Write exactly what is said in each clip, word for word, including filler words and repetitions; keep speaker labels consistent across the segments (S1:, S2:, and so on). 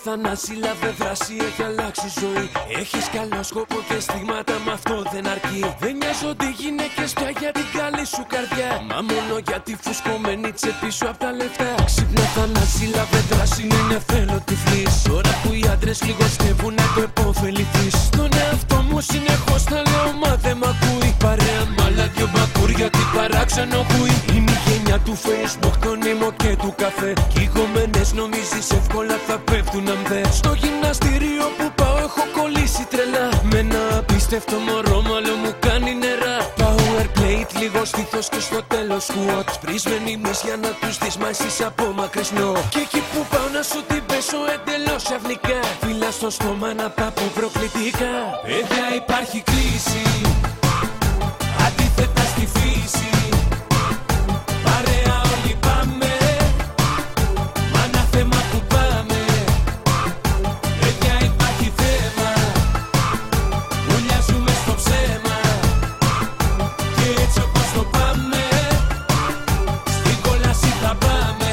S1: θανάση, λαβε δράση, έχει αλλάξει ζωή. Έχεις καλό σκοπό και στιγμάτα, μα αυτό δεν αρκεί. Δεν νοιάζονται οι γυναίκες πια για την καλή σου καρδιά, μα μόνο για τη φουσκωμένη τσέπη σου απ' τα λεφτά. Ξύπνα θανάση, λαβε δράση, είναι θέλω τυφλής. Τώρα που οι άντρες λιγοστεύουν να το επωφεληθείς. Στον εαυτό μου συνεχώς τα λέω, μα δεν μ' ακούει. Παρέα μ' άλλα δυο μπακούρια, τι παράξενο χουί. Είναι η γενιά του Facebook, τον ήμο και του καφέ. Κι οι κομμένες νομίζεις εύκολα θα πέφτουν αν δε. Στο γυμναστήριο που πάω έχω κολλήσει τρελά. Με ένα απίστευτο μωρό μάλλον μου κάνει νερά. Power plate, λίγο στήθος και στο τέλος squat. Σπρισμένη μυς για να τους δεις, μα εσείς από μακρισνό. Και εκεί που πάω να σου την πέσω εντελώς αυνικά. Φύλλα στο στόμα να πάπω προκλητικά. Παιδιά υπάρχει κρίση, αντίθετα στη φύση. Παρέα όλοι πάμε, μα ένα θέμα που πάμε. Παιδιά υπάρχει θέμα, ουλιάζουμε στο ψέμα. Και έτσι όπως το πάμε, στην κόλαση θα πάμε.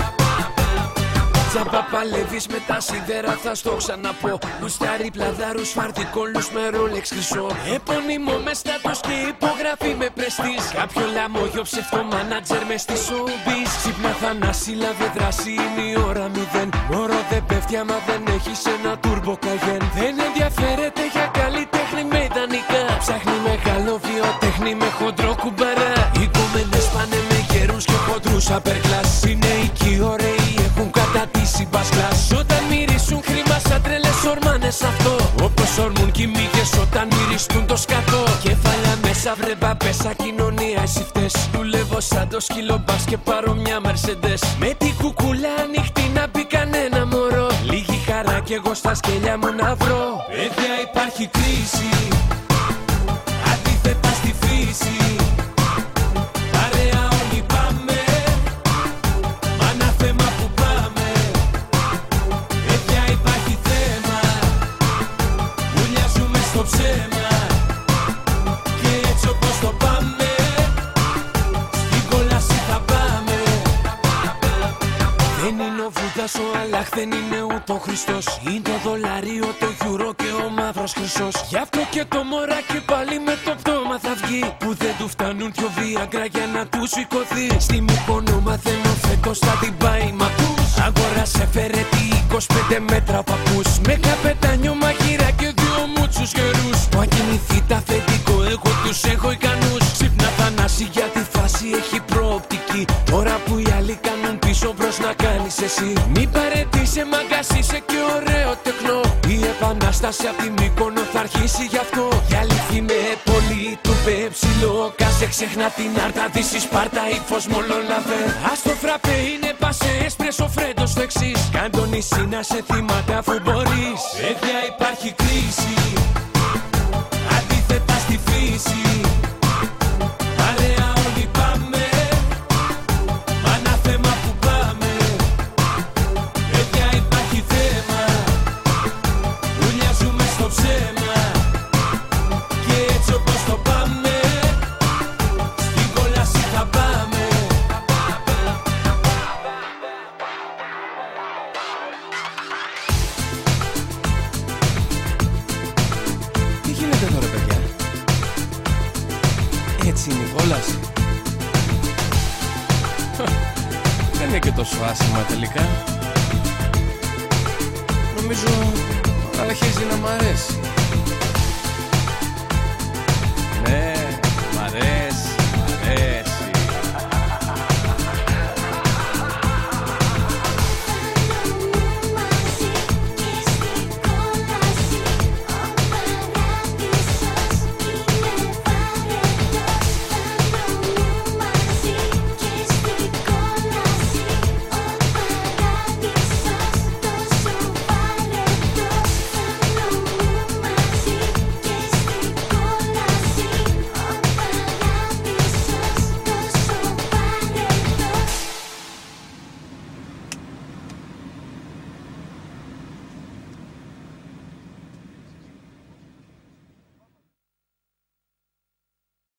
S1: Τζαμπά παλεύεις με τα σίδερα, θα στο ξαναπώ. Γουστάρι πλαδάρους, φαρτικόλους με ρόλεξ χρυσό. Επώνυμο με στάτους και υπογραφή με πρεστής. Κάποιο λαμόγιο ψευτό μάνατζερ μες στη showbiz. Ξύπνα θανάση, λαβε δράση, είναι η ώρα μηδέν. Μωρό δεν πέφτει άμα δεν έχεις ένα τούρμπο καγέν. Δεν ενδιαφέρεται για καλή τέχνη με ιδανικά. Ψάχνει μεγάλο βιοτέχνη με χοντρό κουμπαρά. Οι κομμένες πάνε με γέρους και χοντρούς upper class. Είναι εκεί ωραίοι, έχουν κατατήσει bass class. Όταν μυρίσουν χρήμα σαν τρελές ορμάνες αυτό. Όπως ορμούν κι οι μύγες όταν μυριστούν το σκατό. Κεφάλια μέσα βρε μπαπέσα, κοινωνία εσύ φταίς. Δουλεύω σαν το σκύλο μπας και πάρω μια Mercedes. Με την κουκούλα ανοιχτή να μπει κανένα μωρό. Λίγη χαρά κι εγώ στα σκέλια μου να βρω. Παιδιά υπάρχει κρίση, αντίθετα στη φύση. Παρέα όλοι πάμε, μα ένα θέμα που πάμε. Παιδιά υπάρχει θέμα, ουλιάζουμε στο ψέμα. Και έτσι όπως το πάμε, στην κόλαση θα πάμε. Δεν είναι ο Βούδας, ο Αλλάχ, δεν είναι ούτε ο Χριστός. Είναι το δολάριο, το γιουρό και ο μαύρος χρυσός. Γι' αυτό και το μωράκι πάλι με το πτώμα θα βγει. Που δεν του φτάνουν δυο βίαγκρα για να του σηκωθεί. Στη Μυκονό μαθαίνω φέτος θα την πάει μ' ακούς. Αγόρασε φέρετη είκοσι πέντε μέτρα παππούς. Με καπετάνιο μαγείρα και δύο μούτσους γερούς. Που αν κινηθεί τα αφεντικό εγώ τους έχω ικανούς. Ξύπνα θανάση για τη φάση έχει προοπτική. Τώρα που οι άλλοι κάνουν πίσω μπρος να κάνεις εσύ. Μην παρετήσει μαγκάς, είσαι και ωραίο τεχνό. Η επανάσταση απ' τη Μύκονο θα αρχίσει γι' αυτό. Η αλήθεια με πολύ του πεψιλό. Κάσε ξεχνά την άρτα της η Σπάρτα ή φως μολόλαβε. Ας το φραπέ είναι πασέ εσπρέσο φρέντος το εξής. Κάν το νησί να σε θυμάται αφού μπορείς. Παιδιά υπάρχει κρίση, αντίθετα στη φύση. Παρέα όλοι πάμε, μα ένα θέμα που πάμε. Παιδιά υπάρχει θέμα, ουλιάζουμε στο ψέμα. Και έτσι όπως το πάμε, στην κόλαση θα πάμε. Τι γίνεται τώρα παιδιά? Έτσι είναι η κόλαση. Δεν είναι και τόσο άσχημα τελικά. Νομίζω αρχίζει να μ' αρέσει.